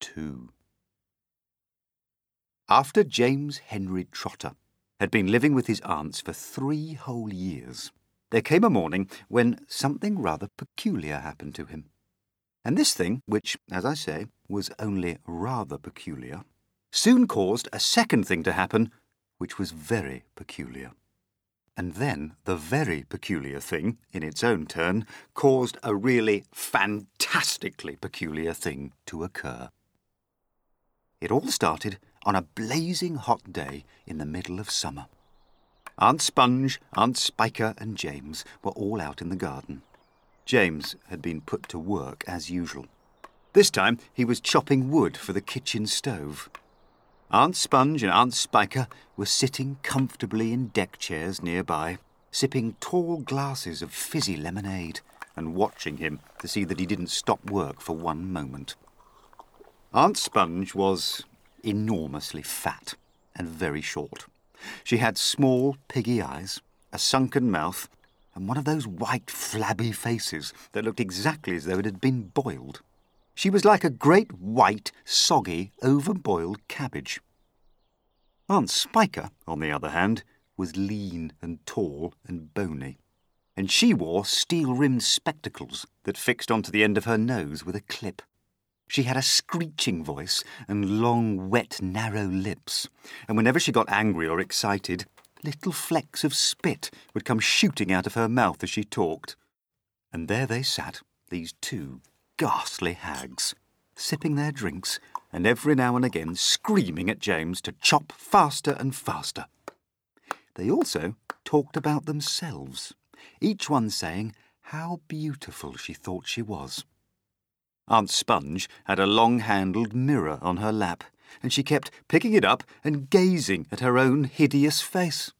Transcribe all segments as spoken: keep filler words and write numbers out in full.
two. After James Henry Trotter had been living with his aunts for three whole years, there came a morning when something rather peculiar happened to him. And this thing, which, as I say, was only rather peculiar, soon caused a second thing to happen, which was very peculiar. And then the very peculiar thing, in its own turn, caused a really fantastically peculiar thing to occur. It all started on a blazing hot day in the middle of summer. Aunt Sponge, Aunt Spiker and James were all out in the garden. James had been put to work as usual. This time he was chopping wood for the kitchen stove. Aunt Sponge and Aunt Spiker were sitting comfortably in deck chairs nearby, sipping tall glasses of fizzy lemonade and watching him to see that he didn't stop work for one moment. Aunt Sponge was enormously fat and very short. She had small, piggy eyes, a sunken mouth, and one of those white, flabby faces that looked exactly as though it had been boiled. She was like a great white, soggy, overboiled cabbage. Aunt Spiker, on the other hand, was lean and tall and bony, and she wore steel-rimmed spectacles that fixed onto the end of her nose with a clip. She had a screeching voice and long, wet, narrow lips, and whenever she got angry or excited, little flecks of spit would come shooting out of her mouth as she talked. And there they sat, these two ghastly hags, sipping their drinks and every now and again screaming at James to chop faster and faster. They also talked about themselves, each one saying how beautiful she thought she was. Aunt Sponge had a long-handled mirror on her lap, and she kept picking it up and gazing at her own hideous face.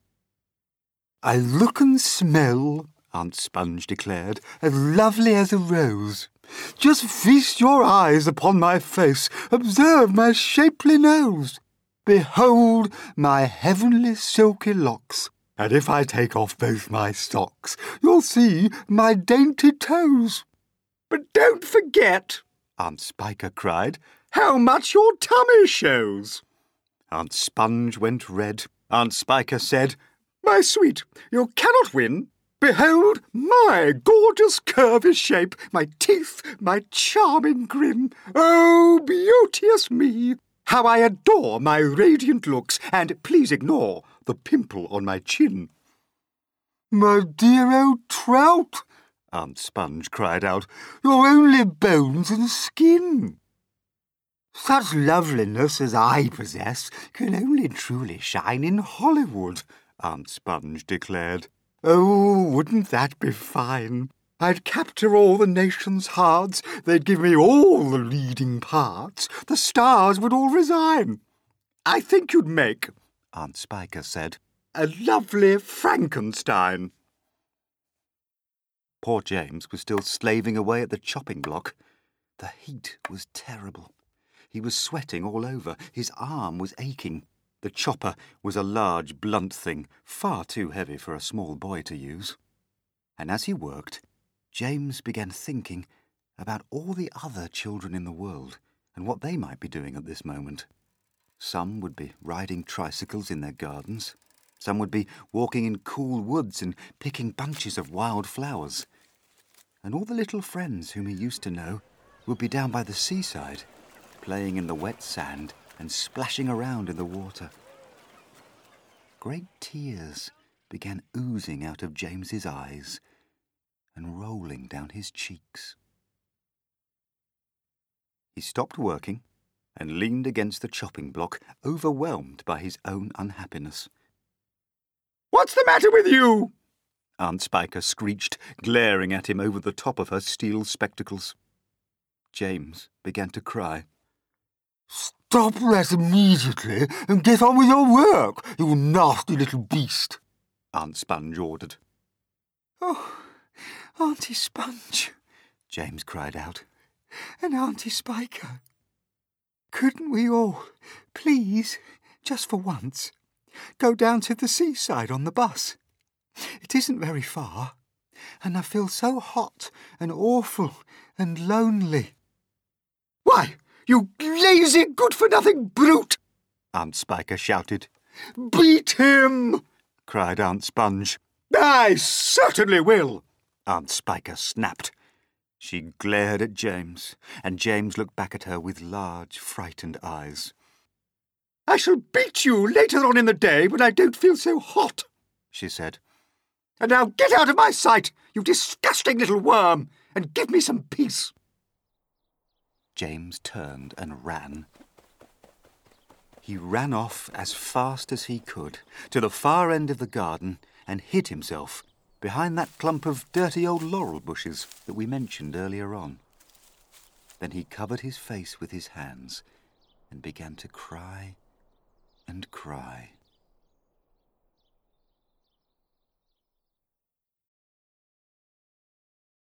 "I look and smell," Aunt Sponge declared, "as lovely as a rose. Just feast your eyes upon my face, observe my shapely nose. Behold my heavenly silky locks, and if I take off both my socks, you'll see my dainty toes. But don't forget," Aunt Spiker cried, "how much your tummy shows." Aunt Sponge went red. Aunt Spiker said, "My sweet, you cannot win. Behold my gorgeous curvy shape, my teeth, my charming grin. Oh, beauteous me! How I adore my radiant looks, and please ignore the pimple on my chin." "My dear old trout," Aunt Sponge cried out, "you're only bones and skin. Such loveliness as I possess can only truly shine in Hollywood," Aunt Sponge declared. "Oh, wouldn't that be fine? I'd capture all the nation's hearts, they'd give me all the leading parts, the stars would all resign. I think you'd make," Aunt Spiker said, "a lovely Frankenstein." Poor James was still slaving away at the chopping block. The heat was terrible. He was sweating all over. His arm was aching. The chopper was a large, blunt thing, far too heavy for a small boy to use. And as he worked, James began thinking about all the other children in the world and what they might be doing at this moment. Some would be riding tricycles in their gardens. Some would be walking in cool woods and picking bunches of wild flowers. And all the little friends whom he used to know would be down by the seaside, playing in the wet sand and splashing around in the water. Great tears began oozing out of James's eyes and rolling down his cheeks. He stopped working and leaned against the chopping block, overwhelmed by his own unhappiness. "What's the matter with you?" Aunt Spiker screeched, glaring at him over the top of her steel spectacles. James began to cry. "Stop that immediately and get on with your work, you nasty little beast," Aunt Sponge ordered. "Oh, Auntie Sponge," James cried out, "and Auntie Spiker, couldn't we all, please, just for once, go down to the seaside on the bus? It isn't very far, and I feel so hot and awful and lonely." "Why, You lazy, good-for-nothing brute! Aunt Spiker shouted. Beat him! Cried Aunt Sponge. I certainly will, Aunt Spiker snapped. She glared at James, and James looked back at her with large, frightened eyes. I shall beat you later on in the day when I don't feel so hot, she said. And now get out of my sight, you disgusting little worm, and give me some peace. James turned and ran. He ran off as fast as he could to the far end of the garden and hid himself behind that clump of dirty old laurel bushes that we mentioned earlier on. Then he covered his face with his hands and began to cry and cry.